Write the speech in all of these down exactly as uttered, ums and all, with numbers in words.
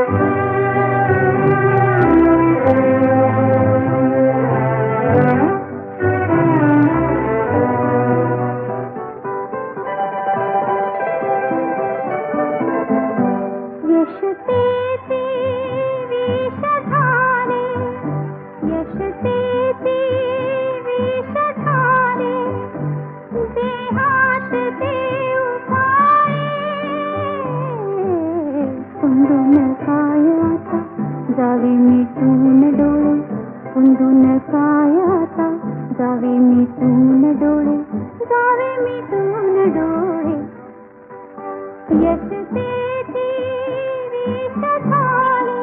जावे मिटून डोळे कुंदून काय आता जावे मिटून डोळे जावे मिटून डोळे यश तेची विष झाले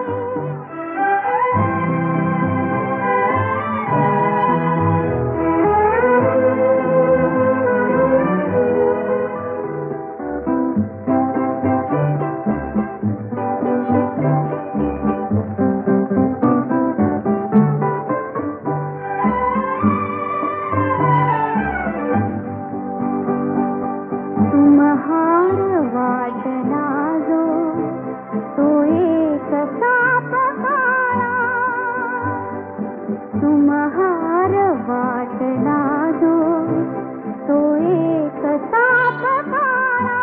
तुम्हार वाटला जो तो एक साप काळा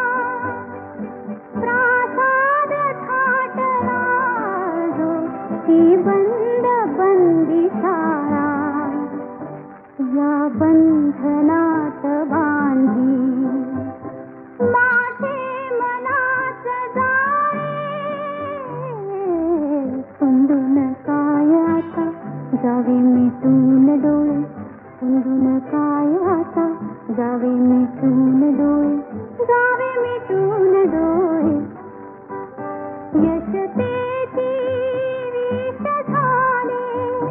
प्रासाद थाटला जो ती बंद बंदी शाळा या बंधनात बांधी माझे मनात जाळे कुंदून काय आता जावे मिटून डोळे कुंदून काय आता जावे मिटून डोळे जावे मिटून डोळे यश तेची विष झाले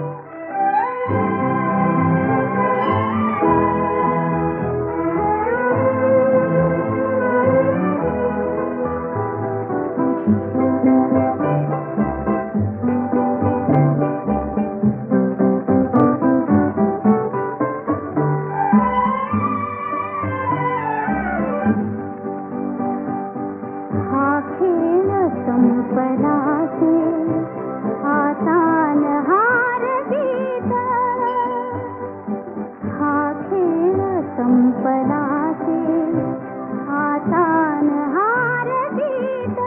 संपला से आता हार गीत हा खेळ संपला से आता हार गीत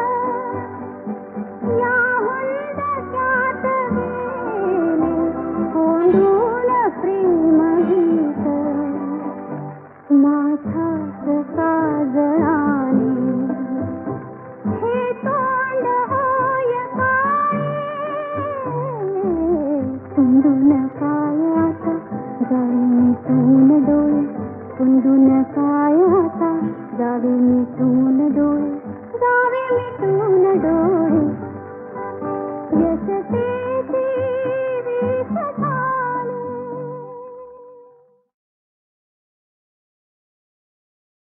या हुंदक्यात गेले कोंडून प्रेम गीत माझा काजळाने कुंदून काय आता जावे मिटून डोळे कुंदून काय आता जावे मिटून डोळे जावे मिटून डोळे यश